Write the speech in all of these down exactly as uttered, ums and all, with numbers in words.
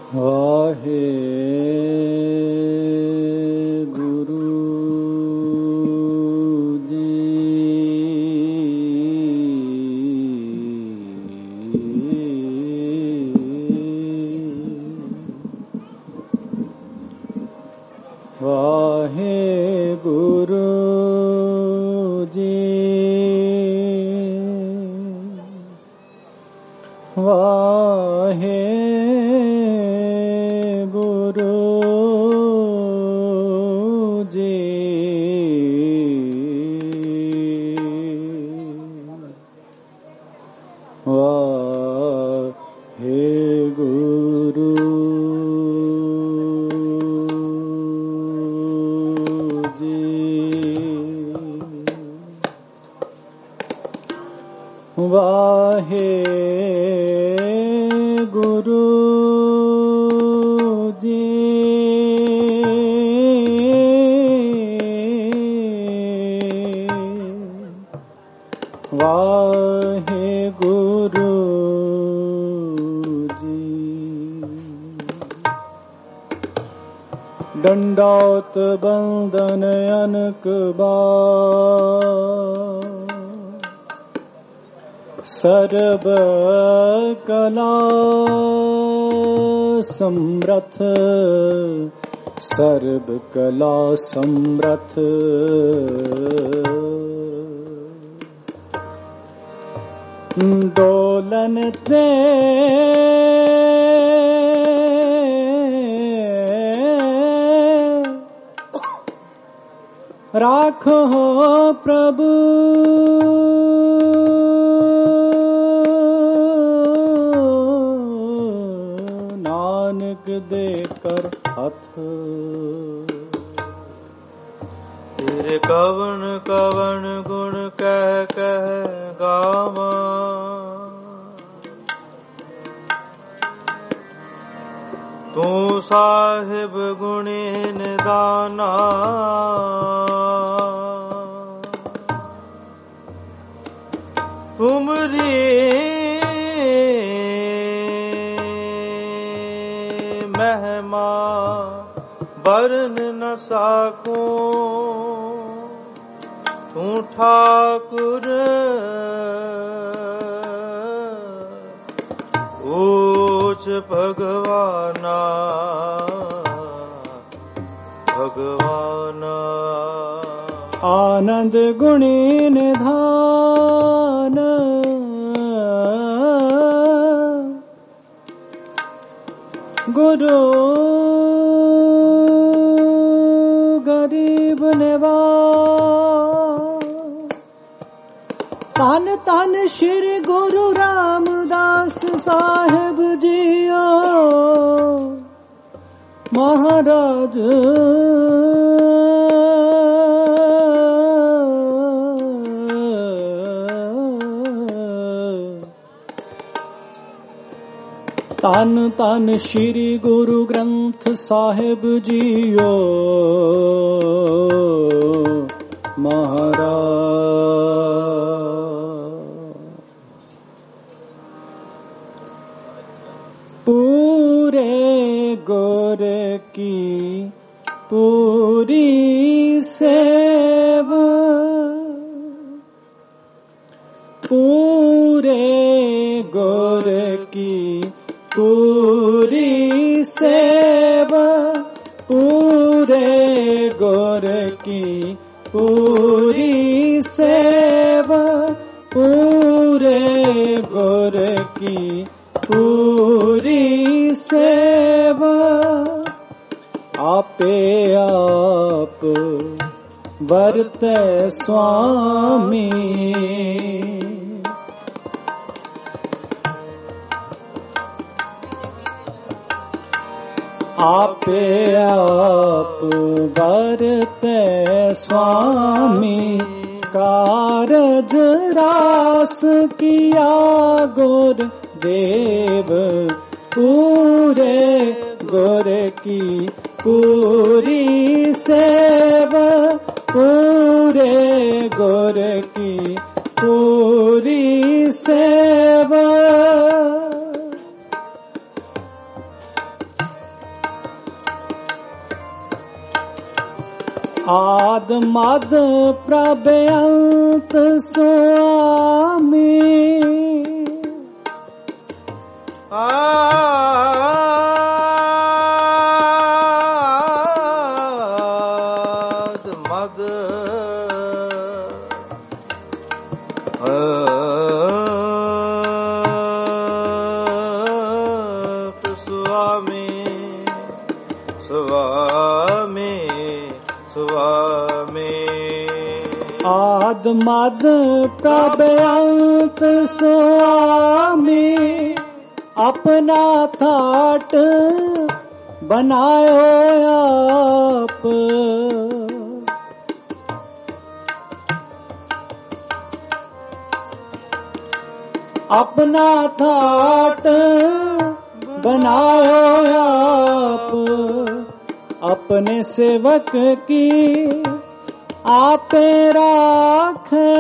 वाहे गुरु जी, वाहे गुरु जी, वाहे गुरु वाहे गुरु जी, वाहे गुरु जी। दंडौत बंदन अनक बार, सर्व कला समर्थ, सर्व कला समर्थ। डोलन दे राखो प्रभु, देकर हथ। तेरे कवन कवन गुण कह कह गावा, तू साहिब गुणी निदाना। तुमरी महिमा बरन न साको, तू ठाकुर ऊच भगवाना, भगवाना। आनंद गुणी निधान, गुरु गरीब निवास। तन तन श्री गुरु रामदास साहिब जियो महाराज। तन तन श्री गुरु ग्रंथ साहिब जियो महाराज। पूरे गुर की पूरी सेवा, पूरे गुर की पूरी सेवा, पूरे गुर की पूरी सेवा, पूरे गुर की पूरी सेवा। आपे आप वर्ते स्वामी, आपे आप वर्ते स्वामी। कारज रास किया गुर देव, पूरे गुर की पूरी सेवा, पूरे गुर की पूरी सेवा। आद मद प्रभ अंत स्वामी आद मद स्वामी स्वामी स्वामी आद मद प्रभ अंत स्वामी अपना थाट बनायो आप अपना थाट बनायो आप अपने सेवक की आपे राखे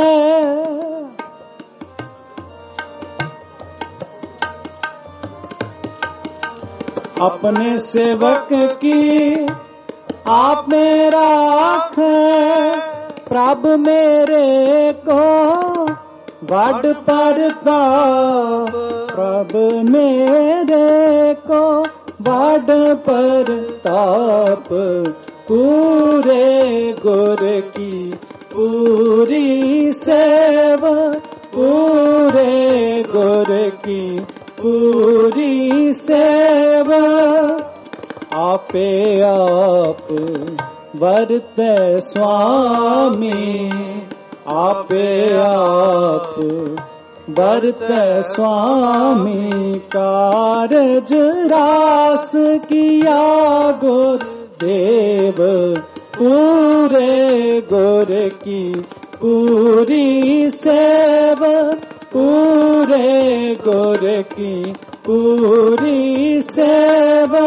अपने सेवक की आप में राखे प्रभ मेरे को वड परताप प्रभ मेरे को वड परताप पूरे गुर की पूरी सेवा पूरे गुर की पूरी सेवा आपे आप वरते स्वामी आपे आप वरते स्वामी कारज रास किया गुर देव पूरे गुर की पूरी सेवा पूरे गुर की पूरी सेवा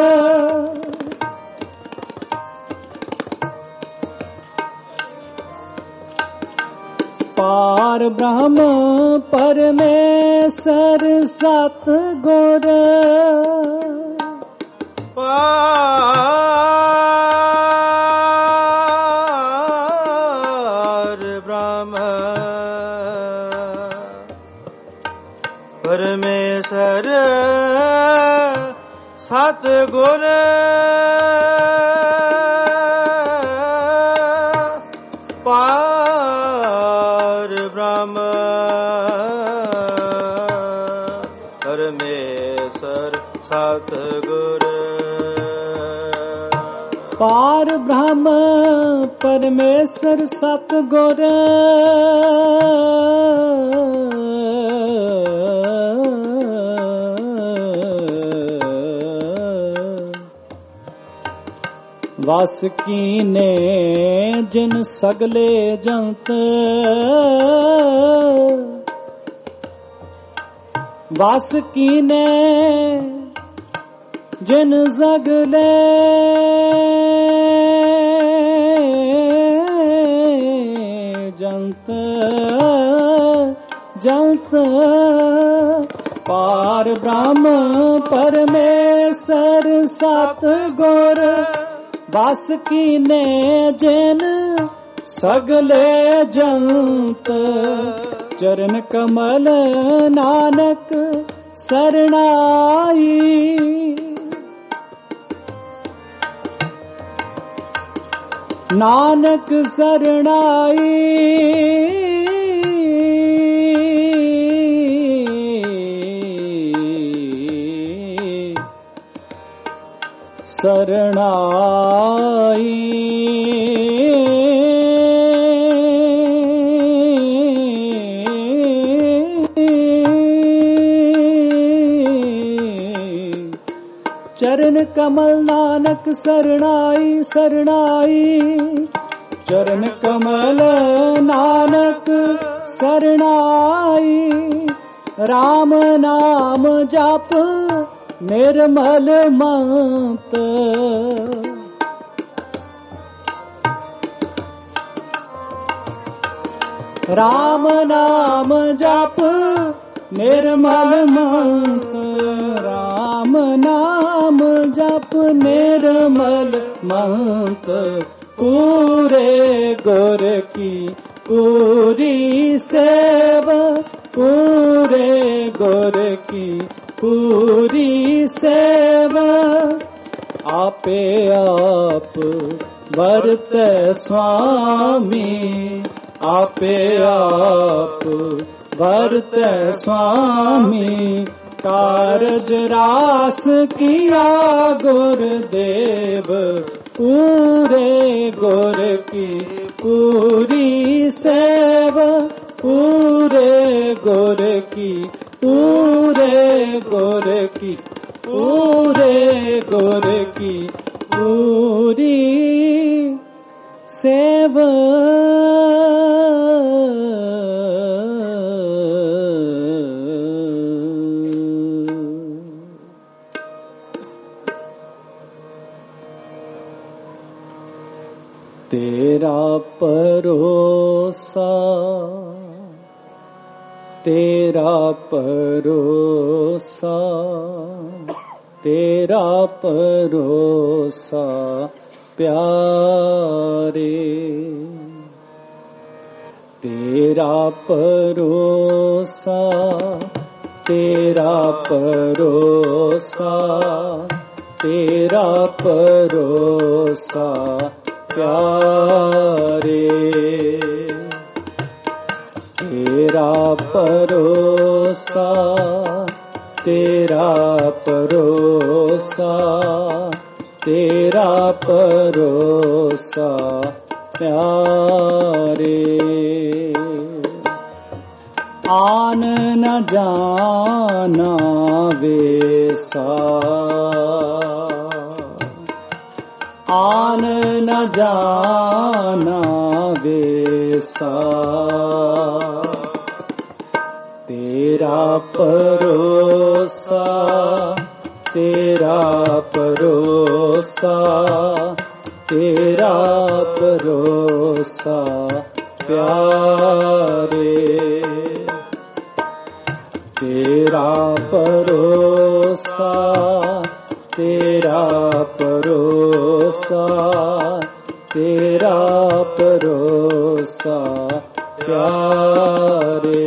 पार ब्रह्म परमेश्वर सतगुर पार ब्रह्म परमेश्वर सतगुर पार ब्रह्म परमेश्वर सतगुर पार ब्रह्म परमेश्वर सतगुर वस कीने जिन सगले जंत वस कीने जिन सगले जंत जंत पार ब्रह्म परमेश्वर सतगुर बस कीने जिन सगले जंत चरण कमल नानक सरणाई नानक सरणाई सरणाई चरण कमल नानक सरणाई सरणाई चरण कमल नानक सरणाई राम नाम जप निर्मल मंत राम नाम जप निर्मल मंत राम नाम जप निर्मल मंत पूरे गुर की पूरी सेवा, पूरे गुर की पूरी सेवा। आपे आप बरते स्वामी, आपे आप बरते स्वामी। कारज रास किया गुरुदेव, पूरे गुर की पूरी सेवा, पूरे गुर की पूरे गुर की पूरे गुर की पूरी सेवा। तेरा परोसा, तेरा परोसा, तेरा परोसा प्यारे। तेरा परोसा, तेरा परोसा, तेरा परोसा प्यारे। तेरा परोसा, तेरा परोसा, तेरा परोसा प्यारे। आन न जाना वेसा, आन न जाना वेसा। तेरा परोसा, तेरा परोसा, तेरा परोसा प्यारे। तेरा परोसा, तेरा परोसा, तेरा परोसा प्यारे।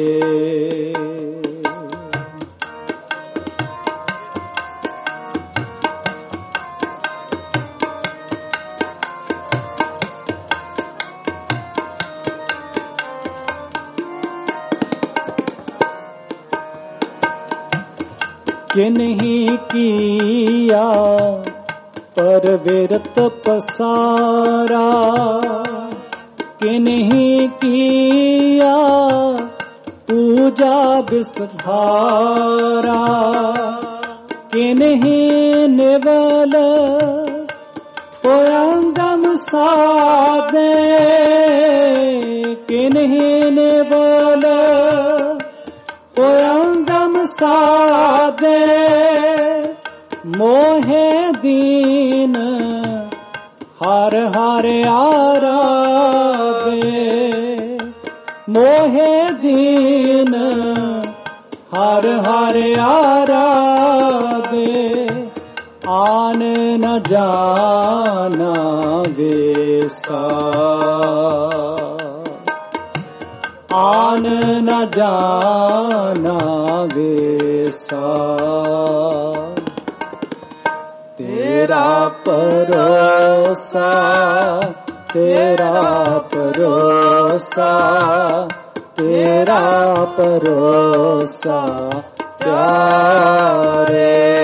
किन्हीं किया पर विरत पसारा, किन्हीं किया पूजा विषधारा। किन्हीं निवल पुरंगम साधे, किन्हीं निवल पुरंगम साधे। मोहे दीन हर हर आराधे, मोहे दीन हर हर आराधे। आन न जाना वेसा, आन न जाना वेसा। तेरा परोसा, तेरा परोसा, तेरा परोसा प्यारे।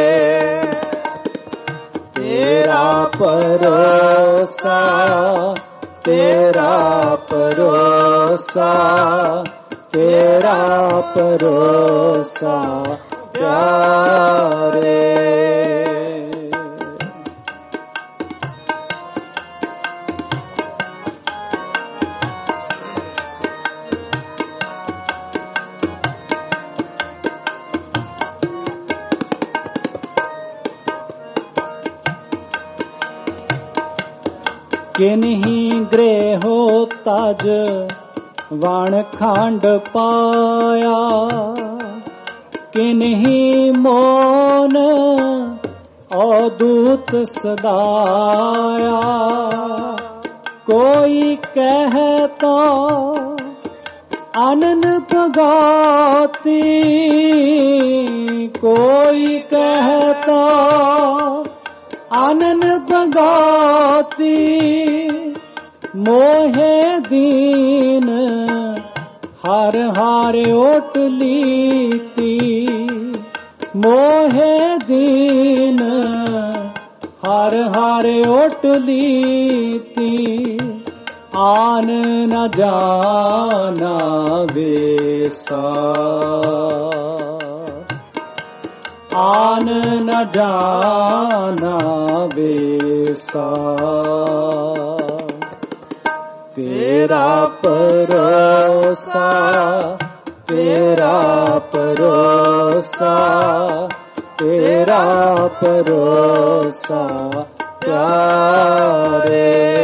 तेरा परोसा, तेरा परोसा, तेरा परोसा प्यारे। किन्हीं गृहो ताज वाण खांड पाया, किन्हीं मौन अवधूत सदाया। कोई कहता आनन भगाती, कोई कहता आनन भगाती, मोहे दीन हर हार ओट लीती, मोहे दीन हर हार ओट लीती, आन न जाना वेसा, आन न जाना वेसा, तेरा परोसा, तेरा परोसा, तेरा परोसा प्यारे,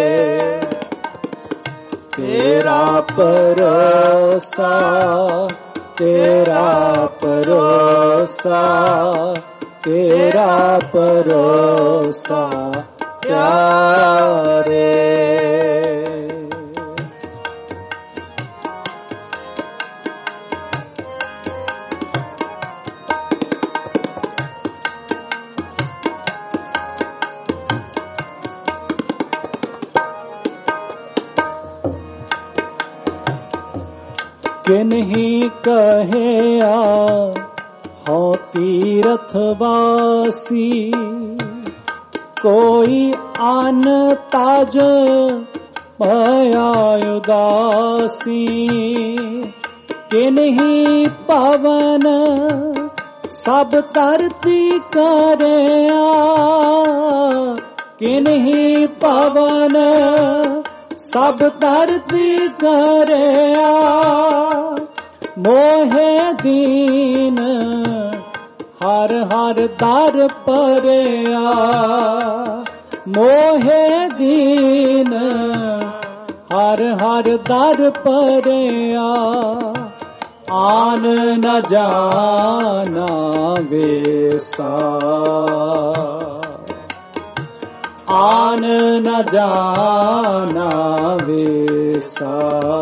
तेरा परोसा, तेरा परोसा, तेरा परोसा प्यारे। किन्हीं कहे आ हो तीर्थवासी, कोई आन ताज पाया उदासी, किन्हीं पवन सब धरती करया, किन्हीं पवन सब धरती करया, मोहे दीन हर हर दर परया, मोहे दीन हर हर दर परया, आन न जाना वेसा, आन न जाना वेसा,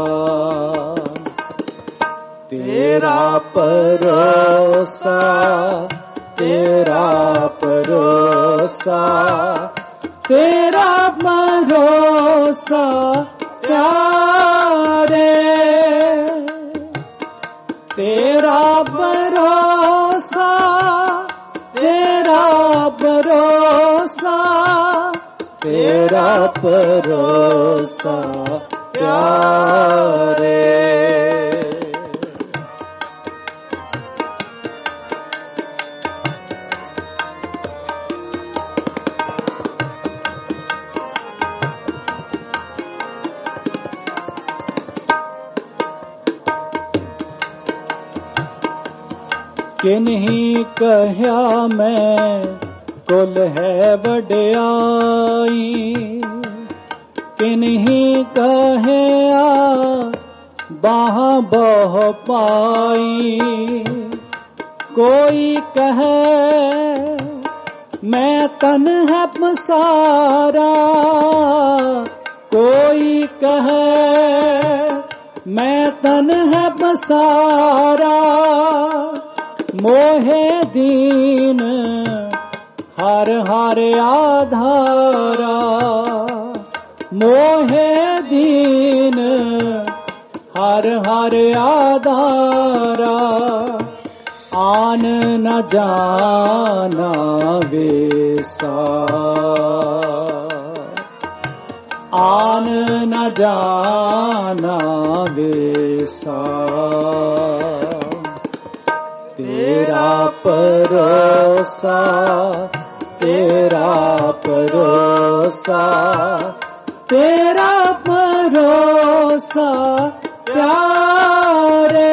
तेरा परोसा, तेरा परोसा, तेरा भरोसा प्यारे, तेरा भरोसा, तेरा भरोसा, तेरा भरोसा प्यारे। किन्हीं कहया मैं कुल है वड्याई, किन्हीं कहया बाह बह पाई, कोई कहे मैं तन है पसारा, कोई कहे मैं तन है पसारा, मोहे दीन हर हर आधारा, मोहे दीन हर हर आधारा, आन न जाना वेसा, आन न जाना वेसा, तेरा परोसा, तेरा परोसा, तेरा भरोसा प्यारे,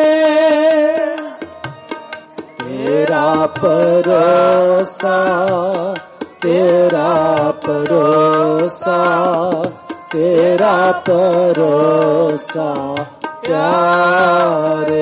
तेरा भरोसा, तेरा भरोसा, तेरा भरोसा प्यारे।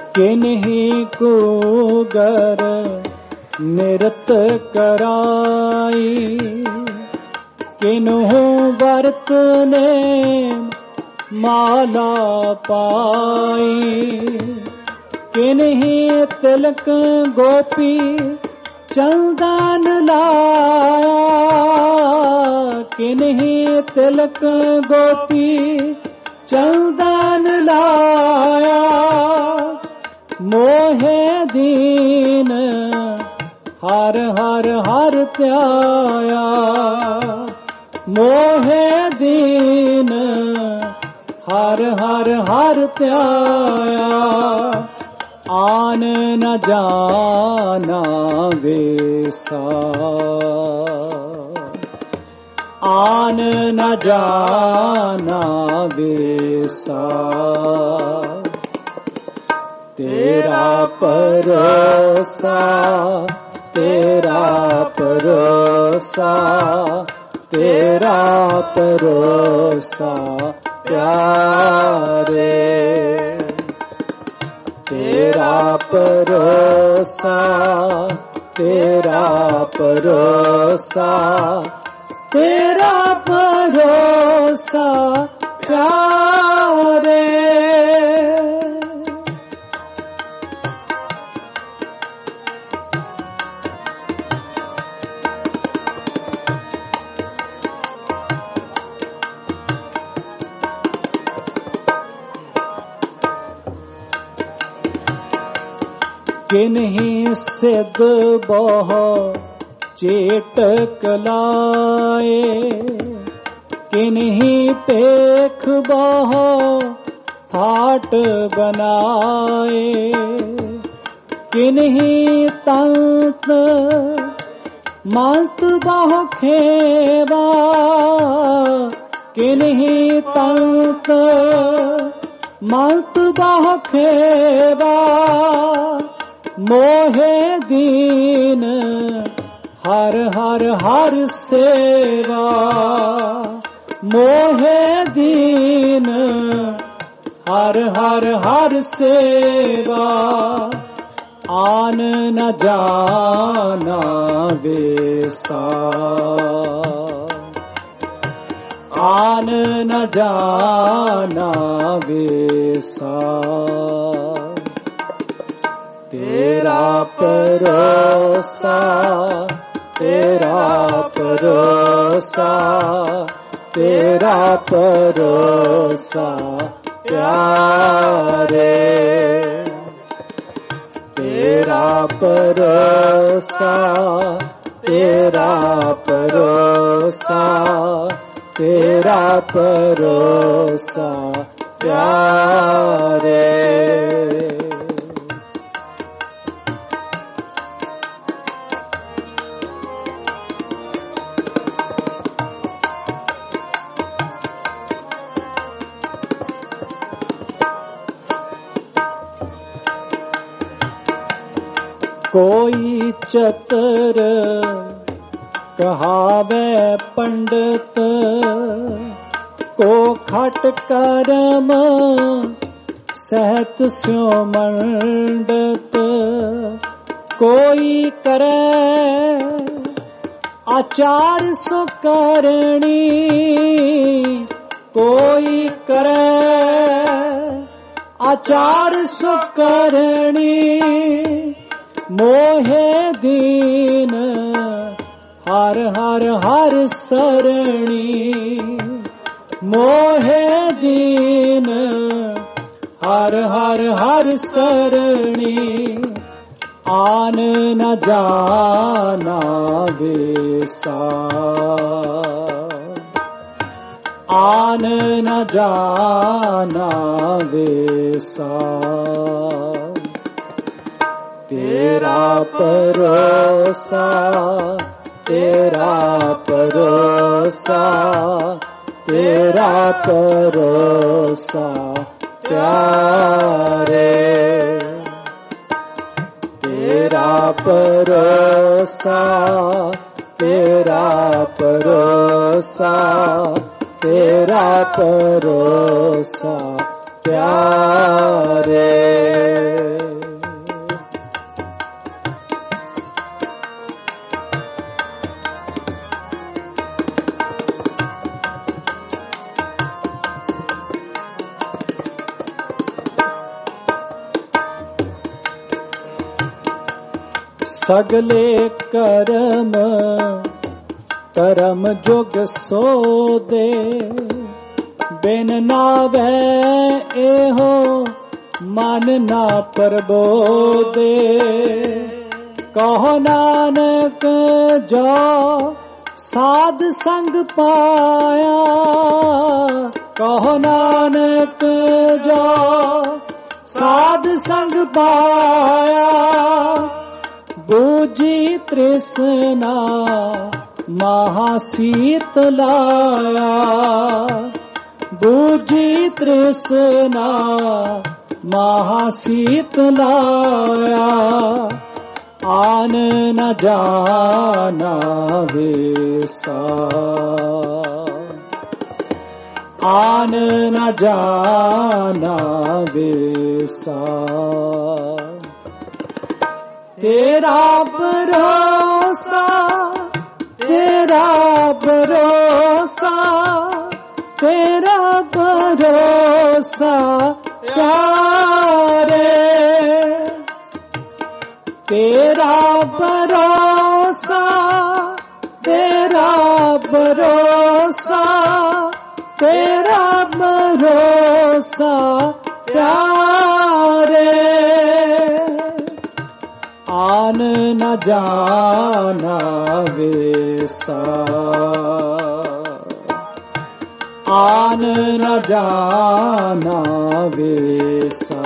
किन्हीं को गर निरत कराई, किन्हों व्रत ने माला पाई, किन्हीं तिलक गोपी चंदन लाया, किन्हीं तिलक गोपी चंदन लाया, मोहे दीन हर हर हर त्याया, मोहे दीन हर हर हर त्याया, आन न जाना वेसा, आन न जाना वेसा, तेरा परोसा तेरा परोसा तेरा परोसा प्यारे, तेरा परोसा तेरा परोसा तेरा भरोसा प्यारे। किन्हीं सिद्ध बहु चेटक लाए, किन्हीं पेख बहु फाट बनाए, किन्हीं तंत मंत बहु खेवा, किन्हीं तंत मंत बहु खेवा, मोहे दीन हर हर हर सेवा, मोहे दीन हर हर हर सेवा, आन न जाना वेसा, आन न जाना वेसा, तेरा परोसा तेरा परोसा तेरा परोसा प्यारे, तेरा परोसा तेरा परोसा तेरा परोसा प्यारे। कोई चतुर कहावे पंडित, को खट कर्म सहत स्यो मंडित, कोई करे आचार सो करणी, कोई करे आचार सो करणी, मोहे दीन हर हर हर सरणी, मोहे दीन हर हर हर सरणी, आन न जाना वेसा, आन न जाना वेसा, तेरा परोसा तेरा परोसा तेरा परोसा प्यारे, तेरा परोसा तेरा परोसा तेरा परोसा प्यारे। सगले करम करम जुग सोदे बिन नावै एहो मन ना प्रबोदे कहो नानक जो साध संग पाया कहो नानक जो साध संग पाया बूझी तृष्णा महाशीत लाया बूझी तृष्णा महाशीत लाया आन न जाना वेसा आन न जाना वेसा तेरा भरोसा तेरा भरोसा तेरा भरोसा प्यारे तेरा भरोसा तेरा भरोसा तेरा भरोसा प्यारे आन न जाना वेसा आन न जाना वेसा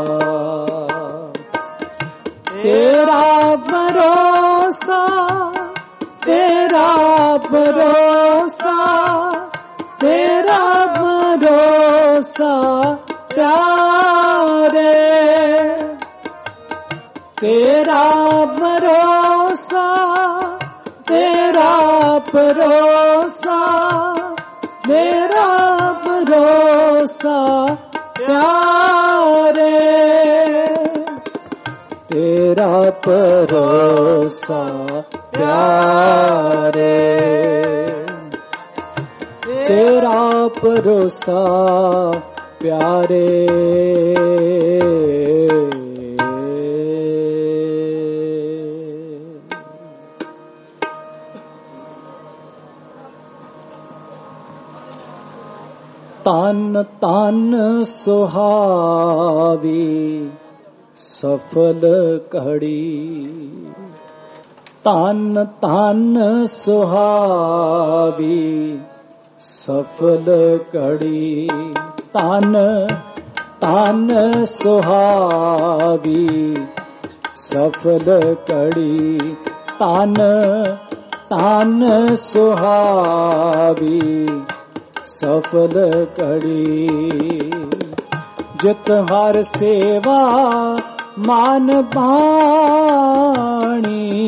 तेरा भरोसा तेरा भरोसा तेरा भरोसा प्यारे तेरा भरोसा तेरा भरोसा मेरा भरोसा प्यारे तेरा भरोसा प्यारे तेरा भरोसा प्यारे तन तन सुहावी सफल घड़ी तन तन सुहावी सफल घड़ी तन तन सुहावी सफल घड़ी तन तन सुहावी सफल घड़ी जित हर सेवा मान बाणी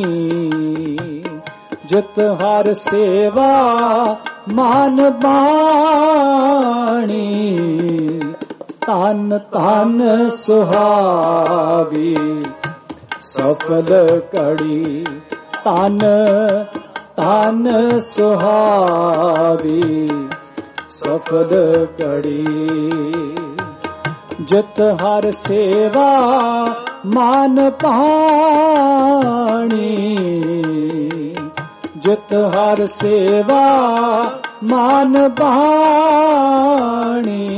जित हर सेवा मान बाणी तन तन सुहावी सफल घड़ी तन तन सुहावी सफल घड़ी जित हर सेवा मान पाणी जित हर सेवा मान बाणी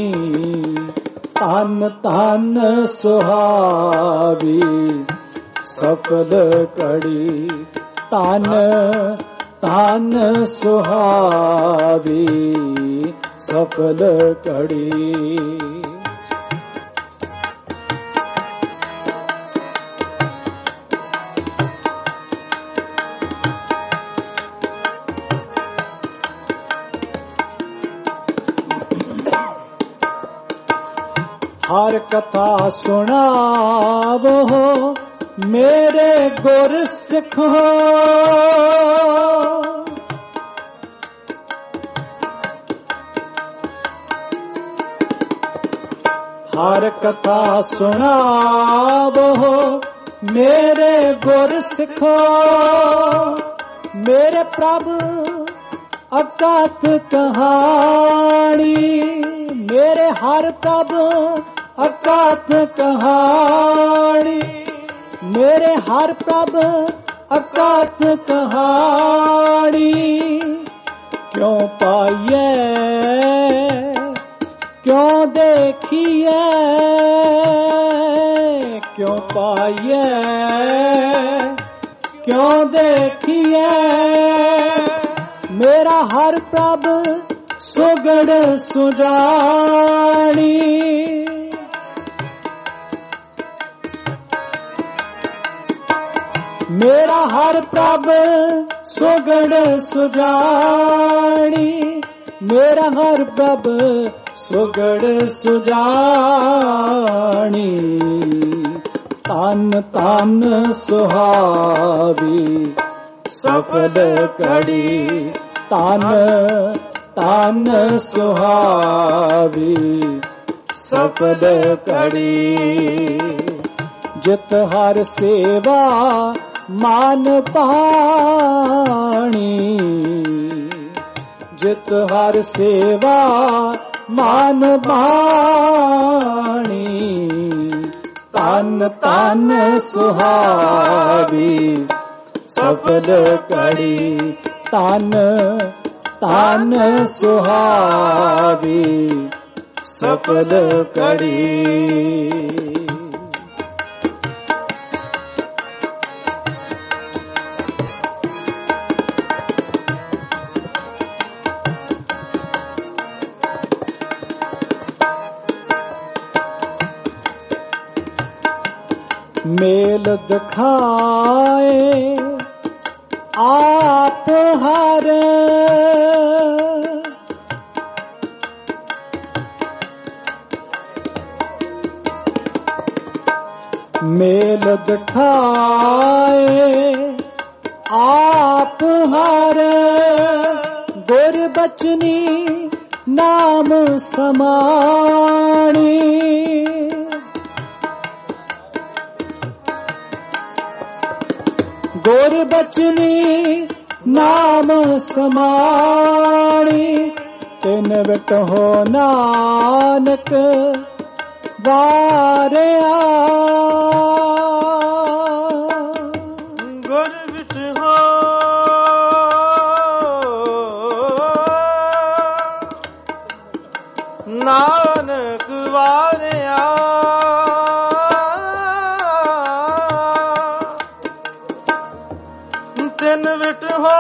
तन तन सुहावी सफल घड़ी तन तन सुहावी सफल घड़ी हर कथा सुनावो मेरे गुर सिखो हर कथा सुनावो मेरे गुर सिखो मेरे प्रभु अकात कहानी मेरे हर प्रभु अकात कहानी मेरे हर प्रभु अकाथ कहानी क्यों पाइए क्यों देखिए क्यों पाइए क्यों देखिए मेरा हर प्रभ सुगड़ सुजानी मेरा हर प्रभ सुगड़ सुजानी मेरा हर प्रभ सुगड़ सुजानी तन तन सुहावी सफल कड़ी तन तन सुहावी सफल कड़ी जित हर सेवा मान पाणी जित हर सेवा मान पाणी तन तन सुहावी सफल कड़ी तन तन सुहावी सफल कड़ी मेल दिखाए आप हर मेल दिखाए आप हर गुरबचनी नाम समाणी गुरबचनी नाम समाणी तिन विट हो नानक वारिया गुर विट हो नानक वारिया तिन विट हो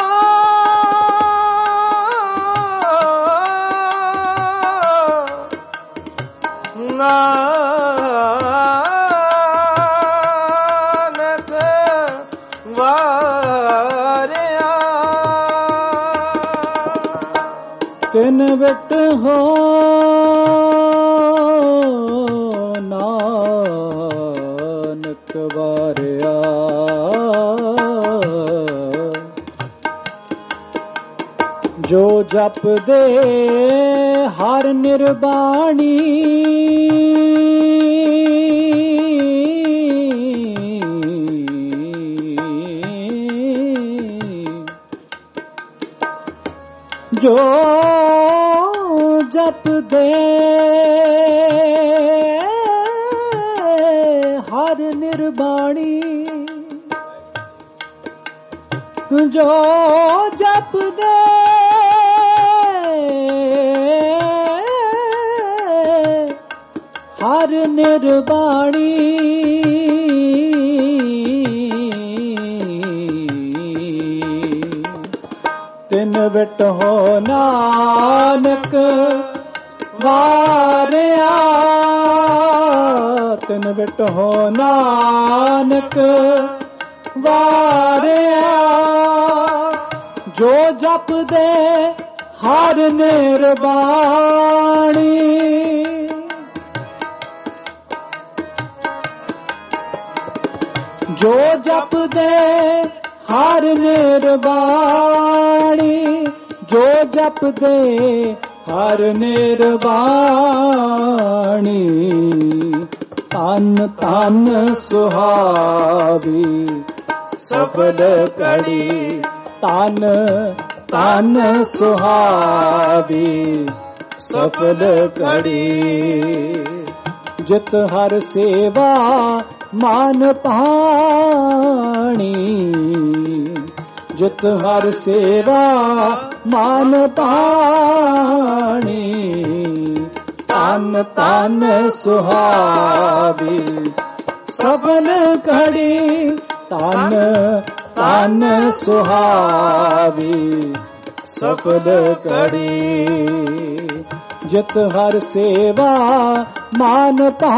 नानक वारिया तिन विट हो नानक वारिया जो जप दे हर निर्बाणी जो जप दे हर निर्बाणी जो जप दे हर निर्बाणी तिन विट हो नानक वारिया तिन विट हो नानक वारिया जो जप दे हर निर्बाणी जो जप दे हर निर्बाणी जो जप दे हर निर्बाणी तन तन सुहावी सफल कड़ी तन तन सुहावी सफल कड़ी जित हर सेवा मान पाणी जित हर सेवा मान पाणी। तन तन सुहावी सफल घड़ी, तन तन सुहावी सफल घड़ी। जित हर सेवा मान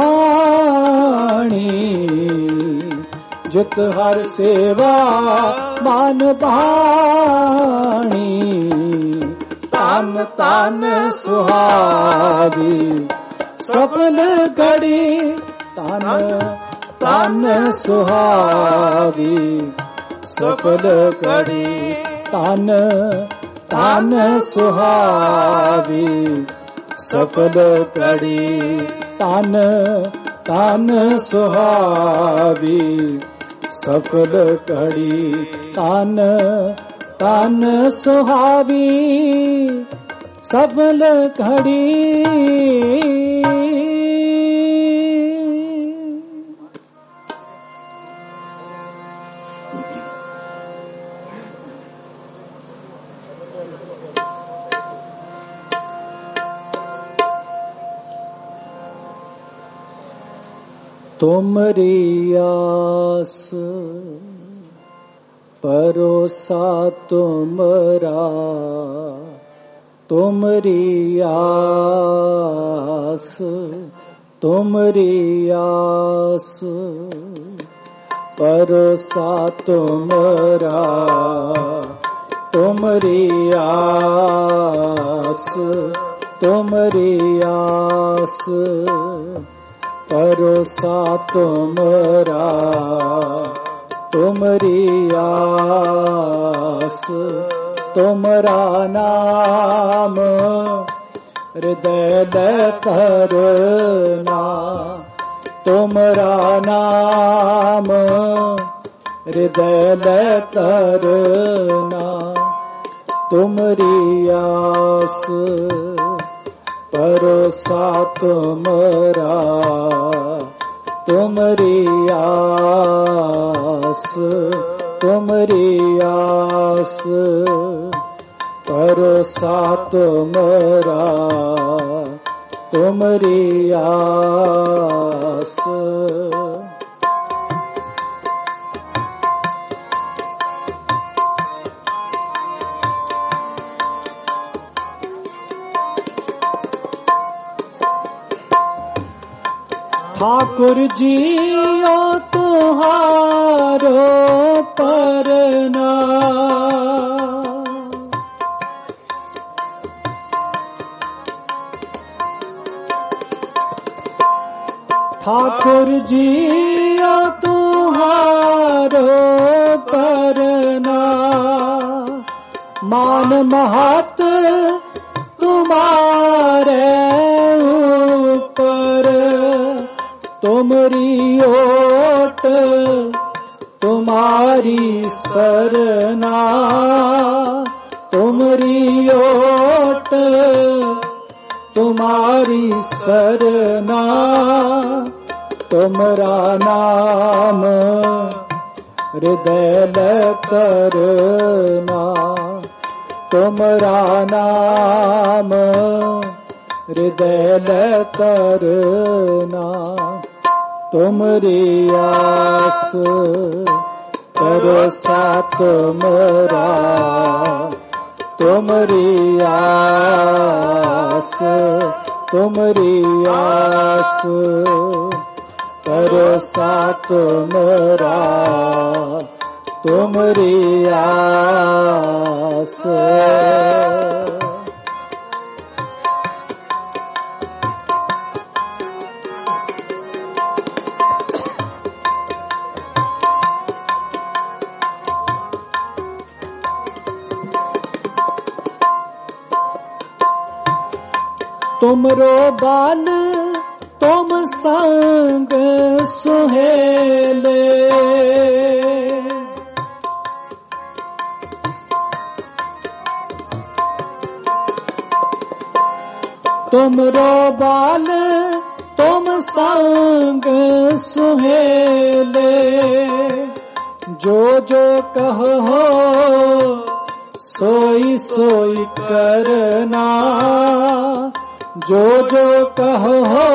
पाणी, जित हर सेवा मान पाणी। तन तन सुहावी सफल घड़ी, तन तन सुहावी सफल घड़ी। तन तन सुहावी सफल घड़ी, तन तन सुहावी सफल घड़ी। तन तन सुहावी सफल घड़ी। तुमरी आस परोसा तुमरा, तुमरी आस तुमरी आस परोसा तुमरा। तुमरी आस तुमरी आस परोसा तुमरा। तुमरी आस तुमरा नाम हृदय करना। तुमरा नाम हृदय करना। तुमरी आस परोसा तुमरा। तुमरी आस तुमरी आस परोसा तुमरा। तुमरी आस ठाकुर जियो तुहारो परना। ठाकुर जियो तुहारो परना। मान महत तुम्हारे ऊपर। तुमरी ओट तुम्हारी सरना। तुमरी ओट तुम्हारी सरना। तुमरा नाम हृदय करना। तुमरा नाम हृदय करना। तुमरी आस परोसा तुमरा। तुमरी आस तुमरी आस परोसा तुमरा। तुमरी आस तुमरो बाल तुम संग सुहेले। तुमरो बाल तुम संग सुहेले। जो जो कहो सोई सोई करना, जो जो कहो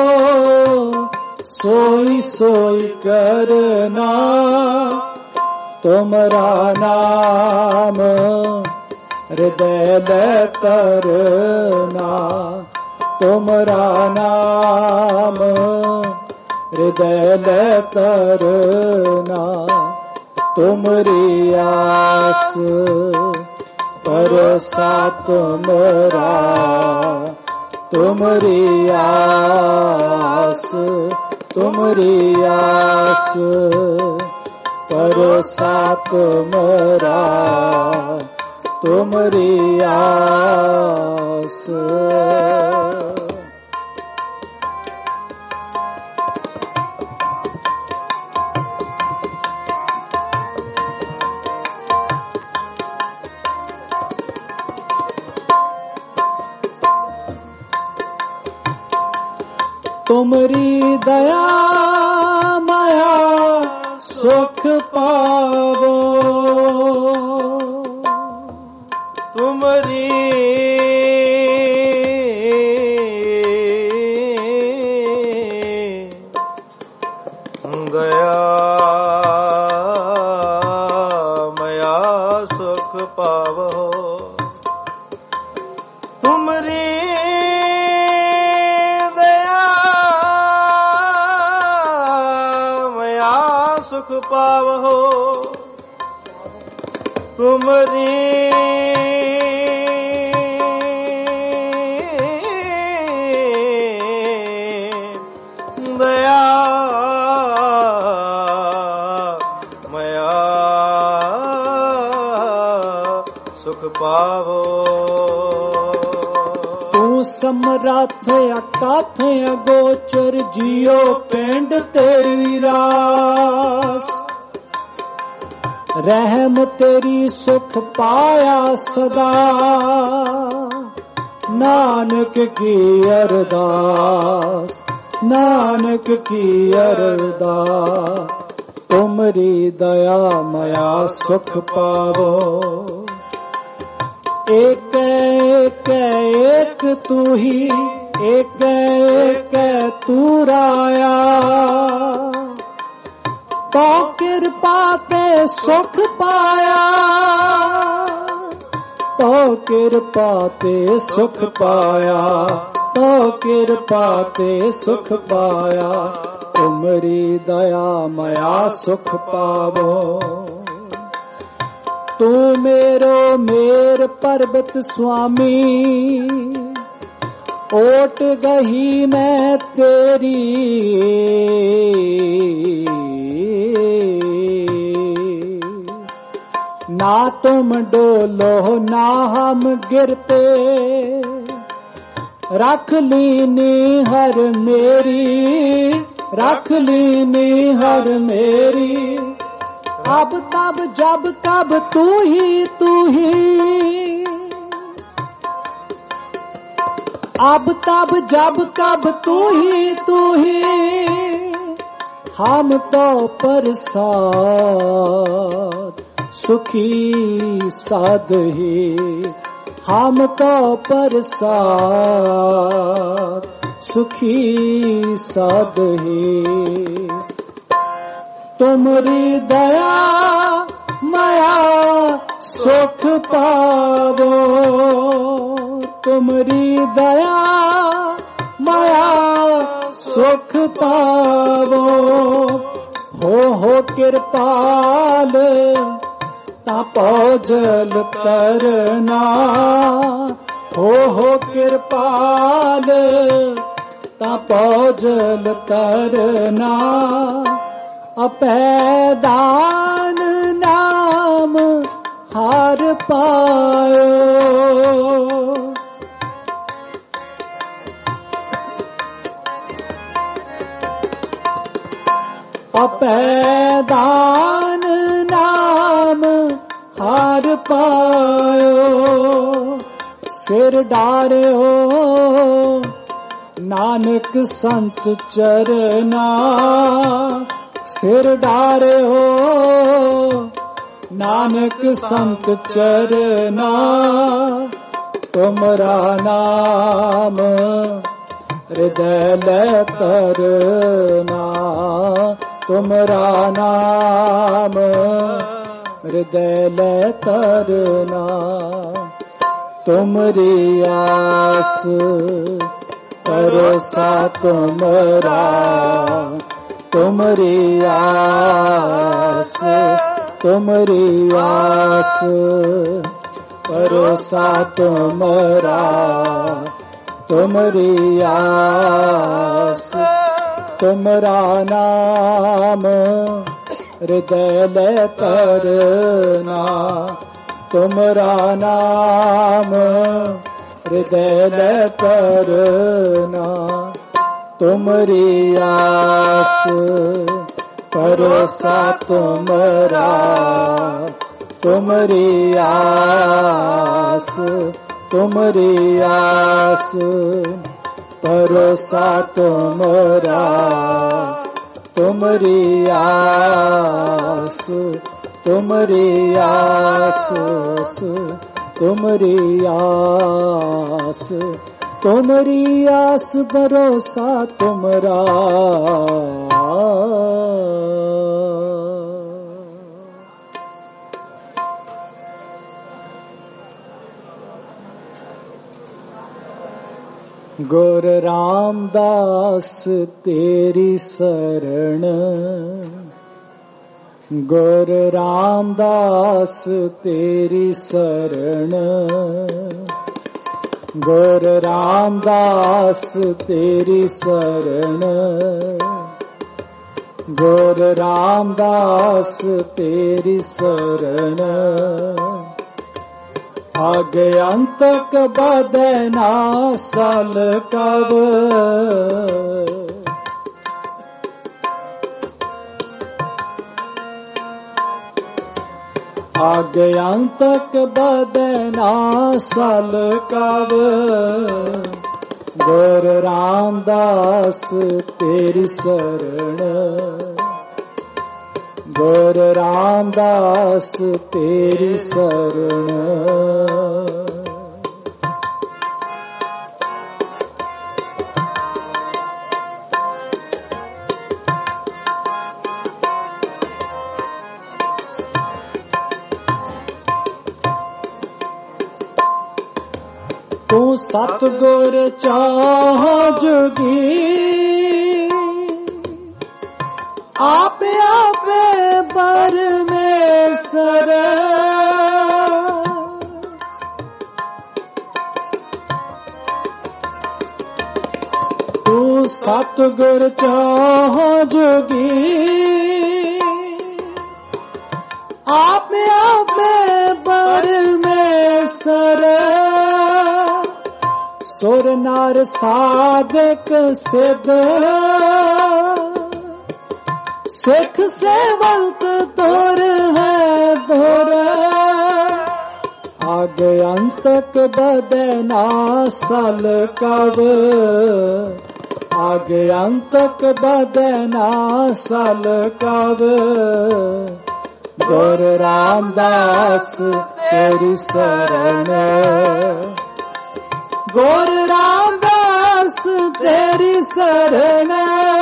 सोई सोई करना, तुमरा नाम हृदय में तरना, तुमरा नाम हृदय में तरना, तुमरी आस भरोसा तुमरा, तुमरी आस तुमरी आस भरोसा तुमरा, तुमरी आस। तुमरी दया माया सुख पावो, तुमरी दया माया सुख पावो, तुमरी सुख पावो, तुमरी दया मया सुख पावो। तू समरथ अकाथ अगोचर जियो पिंड तेरी रास, रहम तेरी सुख पाया सदा, नानक की अरदास, नानक की अरदास, तुमरी दया मया सुख पावो। एक एक एक तू ही, एक एक तू राया, तो कृपा ते सुख पाया, तो कृपा ते सुख पाया, तो कृपा ते सुख पाया, तुमरी दया मया सुख पावो। तू मेरो मेर पर्वत स्वामी, ओट गही मैं तेरी, ना तुम डोलो ना हम गिरते, रख लीनी हर मेरी, रख लीनी हर मेरी, अब तब जब कब तू ही तू ही, अब तब जब कब तू ही तू ही, हम तो प्रसाद सुखी साध ही, हम तो प्रसाद सुखी साध ही। तुमरी दया माया सुख पावो, तुमरी दया माया सुख पावो। हो हो कृपाल तापो जल करना, हो हो कृपाल तापो जल करना। अपैदान नाम हार पायो, अपैदान नाम हार पायो। सिर डार्यो नानक संत चरना, सिर डारे हो नानक संत चरना, तुमरा नाम हृदय ले तरना, तुमरा नाम हृदय ले तरना। तुमरी आस भरोसा तुमरा, तुमरी आस तुमरी आस भरोसा तुमरा, तुमरी आस तुमरा नाम हृदय ले तरना, तुमरा नाम हृदय ले तरना। तुमरी आस भरोसा तुमरा, तुमरी आस तुमरी आस भरोसा तुमरा, तुमरी आस तुमरी आस तुमरी आस तुमरी आस भरोसा तुमरा। गुर रामदास तेरी शरण, गुर रामदास तेरी शरण, गुर रामदास तेरी शरण, गुर रामदास तेरी शरण। आगे अंतक बदना सल कब, आगे अंतक बदना सल कब, गुर रामदास तेरी शरण, गुर रामदास तेरी शरण। तू सतगुर चाह जुगी, आप आप परमेश्वर। तू सतगुर चाह जोगी, आप आप परमेश्वर। सुर नर साधक सिद्ध, सिख सेवक तोर है तोर। आगे अंतक बदना सल कब, आगे अंतक बदना सल कब। गुर रामदास तेरी शरण, गुर रामदास तेरी शरण।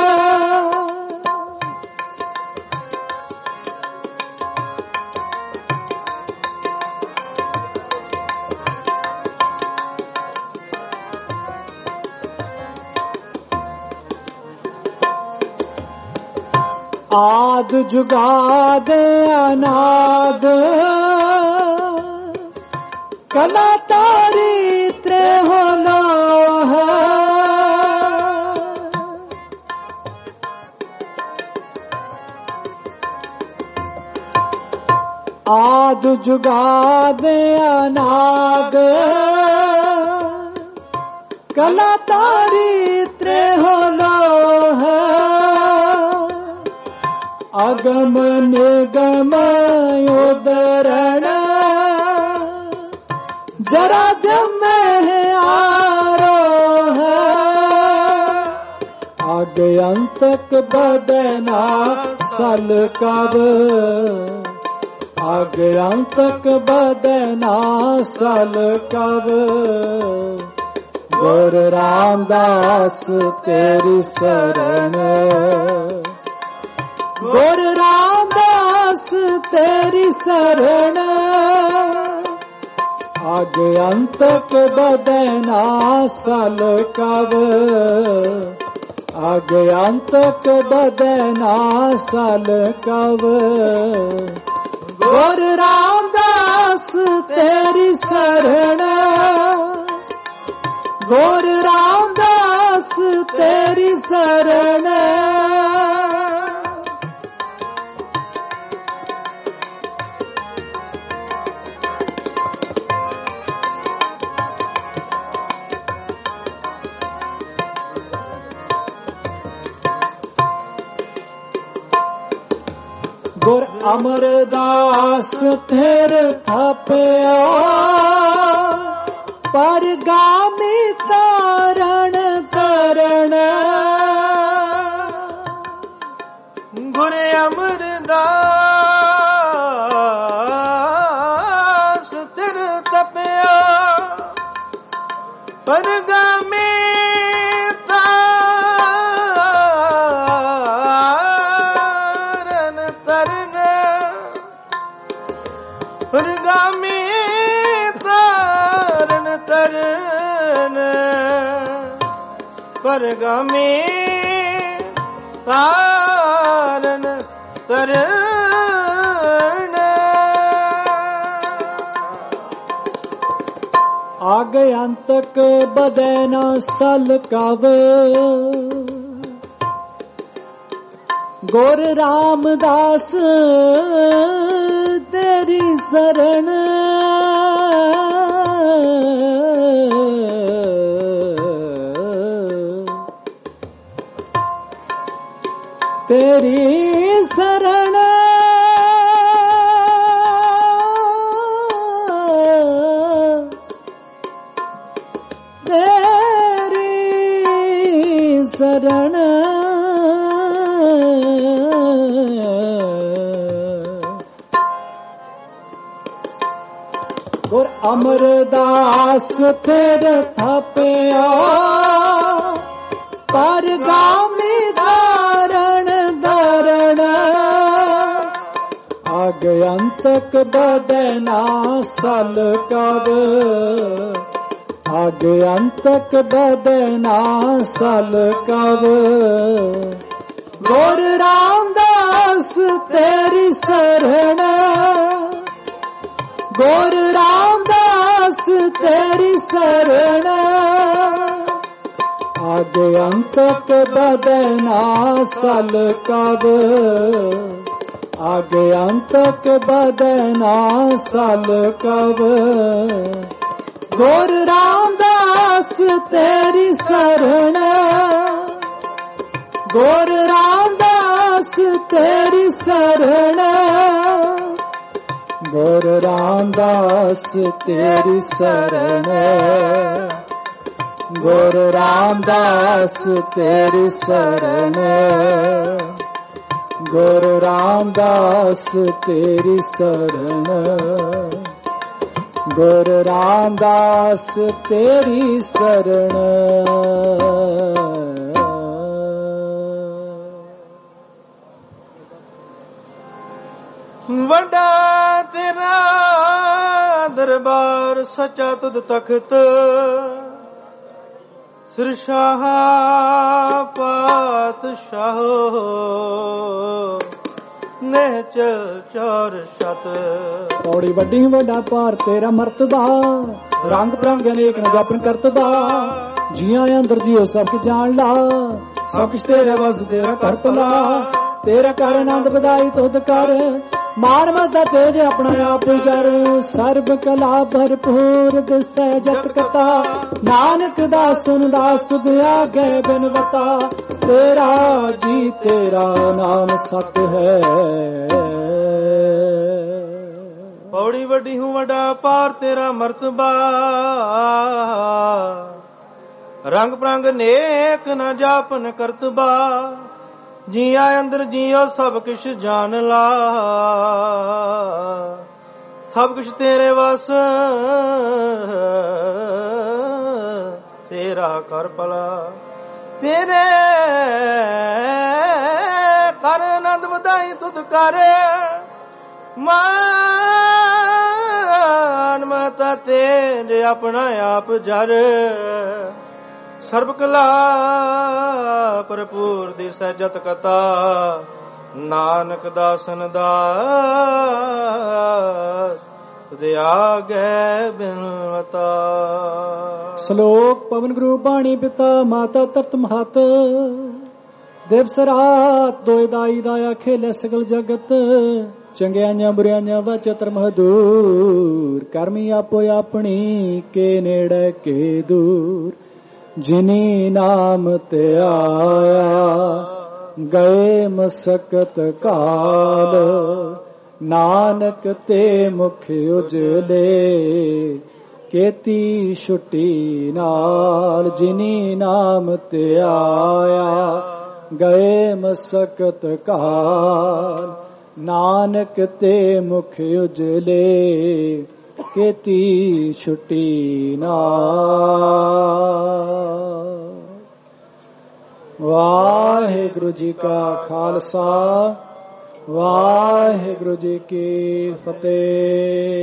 आद जुगाद अनाद, कला तारी त्रिहोना है। आद जुगाद अनाद, कला तारी त्रिहोना है। अगम निगम उदरण, जरा जम आरो है। आज्ञांतक बदना सल कब, आज्ञांतक बदना सल कब। गुर रामदास तेरी शरण, गुर रामदास तेरी शरण। आज्ञांतक बदना सल कब, आज्ञांतक बदना सल कब। गुर रामदास तेरी शरण, गुर रामदास तेरी शरण। गुर अमरदास थेर थापया, परगामी तारण करण। गुर अमरदास थेर थापया, परगामी परगामी तारण तरन, परगामी तारण तरन। आज्ञांतक बदना सल कब, गुर रामदास तेरी शरण। तेरी शरण, तेरी शरण। गुर अमरदास तेर थापया, परगामी धारण धारण। आज्ञांतक बदना सल कब, आज्ञांतक बदना सल कब। गुर रामदास तेरी शरण, गुर रामदास तेरी शरण। आज्ञांतक बदना सल कब, आज्ञांतक बदना सल कब। गुर रामदास तेरी शरण, गुर रामदास तेरी शरण। गुर रामदास तेरी शरण, गुर रामदास तेरी शरण। गुर रामदास तेरी शरण, गुर रामदास तेरी शरण। वड्डा तेरा दरबार सचा तुद तख्त, सिरशाह पातशाह नेचल चार शत। पौड़ी वड्डी वड्डा पार तेरा मर्तबा, रंग बिरंग अनेक न जापन करतबा। जिया अंदर जियो सब कुछ जान ला, सब कुछ तेरे बस तेरा कर भला। तेरा कर आनंद बधाई तुद कर, मान मदा तेज अपना आप जर। सर्ब कला भरपूर दिसै जत कथा, नानक दास सुन दास तुद आगे बिनवता। तेरा जी तेरा नाम सत है। पौड़ी वड्डी हूँ वड्डा पार तेरा मर्तबा, ਰੰਗ ਪ੍ਰੰਗ ਨੇਕ ਨ ਜਾਪਨ ਕਰਤਬਾ ਜੀਆ ਅੰਦਰ ਜੀਓ ਸਭ ਕਿਛ ਜਾਣ ਲਾ ਸਭ ਕੁਛ ਤੇਰੇ ਵਸ ਤੇਰਾ ਕਰ ਭਲਾ ਤੇਰੇ ਕਰ ਆਨੰਦ ਵਧਾਈ ਤੁਧ ਕਰ ਮਾਨ ਮਤਾ ਤੇਰੇ ਆਪਣਾ ਆਪ ਜਰ ਸਰਬ ਕਲਾ ਭਰਪੂਰ ਦੀ ਸਹਿਜਤ ਕਥਾ ਨਾਨਕ ਦਾਸਨ ਦਾਸ ਤੁਦੇ ਆਗੇ ਬਿਨਵਤਾ। ਸ਼ਲੋਕ ਪਵਨ ਗੁਰੂ ਬਾਣੀ ਪਿਤਾ ਮਾਤਾ ਤਰਤ ਮਹਤ ਦਿਵਸ ਰਾਤ ਦੋਇ ਦਾਈ ਦਾਇਆ ਖੇਲੇ ਸਗਲ ਜਗਤ ਚੰਗਿਆਈਆਂ ਬੁਰਿਆਈਆਂ ਵਚ ਧਰਮ ਦੂਰ ਕਰਮੀ ਆਪੋ ਆਪਣੀ ਕੇ ਨੇੜੇ ਕੇ ਦੂਰ ਜਿਨੀ ਨਾਮ ਤੇ ਆਇਆ ਗਏ ਮਸਕਤ ਕਾਲ ਨਾਨਕ ਤੇ ਮੁਖ ਉਜਲੇ ਕੀਤੀ ਛੁੱਟੀ ਨਾਲ ਜਿਨੀ ਨਾਮ ਤੇ ਆਇਆ ਗਏ ਮਸਕਤ ਕਾਲ ਨਾਨਕ ਤੇ ਮੁਖ ਉਜਲੇ ਕੀਤੀ ਛੁੱਟੀ ਨਾਲ। ਵਾਹਿਗੁਰੂ ਜੀ ਕਾ ਖਾਲਸਾ ਵਾਹਿਗੁਰੂ ਜੀ ਕੀ ਫਤਿਹ।